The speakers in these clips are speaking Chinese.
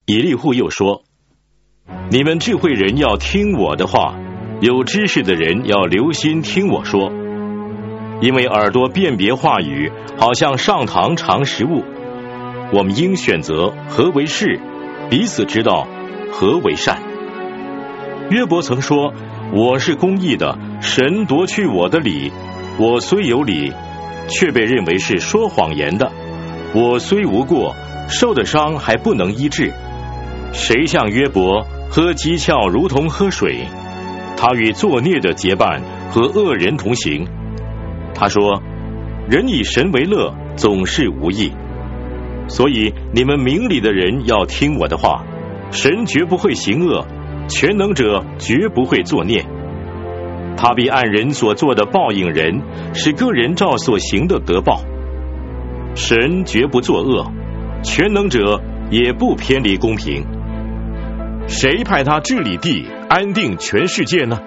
以利户又说，你们智慧人要听我的话，有知识的人要留心听我说，因为耳朵辨别话语，好像上膛尝食物。我们应选择何为是，彼此知道何为善。约伯曾说，我是公义的，神夺去我的理，我虽有理，却被认为是说谎言的。我虽无过，受的伤还不能医治。谁像约伯，喝讥诮如同喝水？他与作孽的结伴，和恶人同行。他说，人以神为乐，总是无益。所以你们明理的人要听我的话，神绝不会行恶，全能者绝不会作孽。他必按人所做的报应人，使个人照所行的得报。神绝不作恶，全能者也不偏离公平。谁派他治理地，安定全世界呢？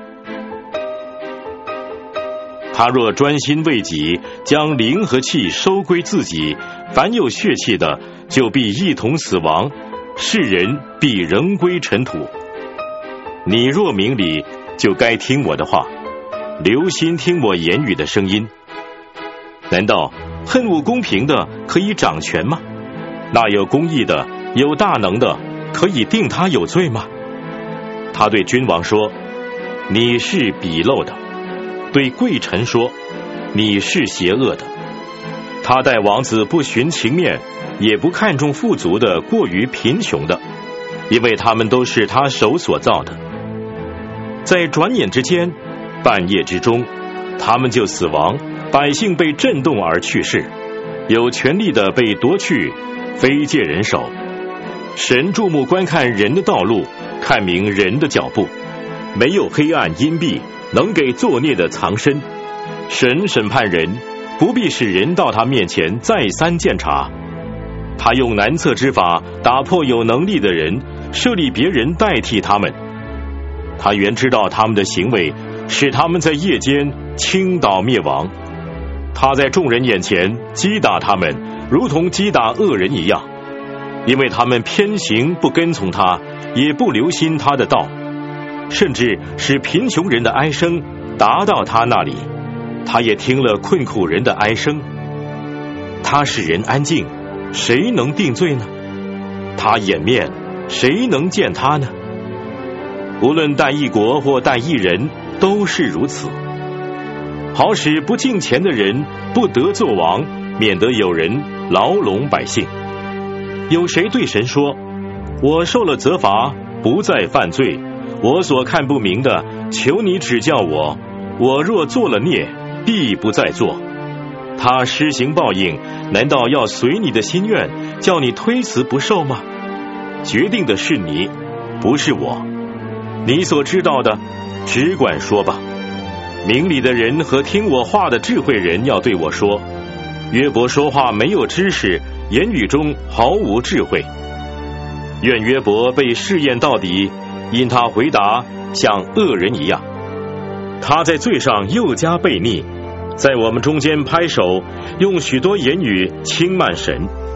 他若专心为己，将灵和气收归自己，凡有血气的，就必一同死亡，世人必仍归尘土。你若明理，就该听我的话，留心听我言语的声音。难道恨恶公平的可以掌权吗？那有公义的，有大能的，可以定他有罪吗？他对君王说，你是鄙陋的；对贵臣说，你是邪恶的。他待王子不徇情面，也不看重富足的过于贫穷的，因为他们都是他手所造的。在转眼之间，半夜之中，他们就死亡，百姓被震动而去世，有权力的被夺去，非借人手。神注目观看人的道路，看明人的脚步，没有黑暗阴蔽能给作孽的藏身。神审判人，不必使人到他面前再三鉴察。他用难测之法打破有能力的人，设立别人代替他们。他原知道他们的行为，使他们在夜间倾倒灭亡。他在众人眼前击打他们，如同击打恶人一样，因为他们偏行不跟从他，也不留心他的道，甚至使贫穷人的哀声达到他那里，他也听了困苦人的哀声。他使人安静，谁能定罪呢？他掩面，谁能见他呢？无论待一国或待一人，都是如此。好使不敬虔的人不得作王，免得有人牢笼百姓。有谁对神说，我受了责罚，不再犯罪，我所看不明的，求你指教我，我若做了孽，必不再做。他施行报应，难道要随你的心愿，叫你推辞不受吗？决定的是你，不是我。你所知道的，只管说吧。明理的人和听我话的智慧人要对我说，约伯说话没有知识，言语中毫无智慧。愿约伯被试验到底，因他回答像恶人一样。他在罪上又加悖逆，在我们中间拍手，用许多言语轻慢神。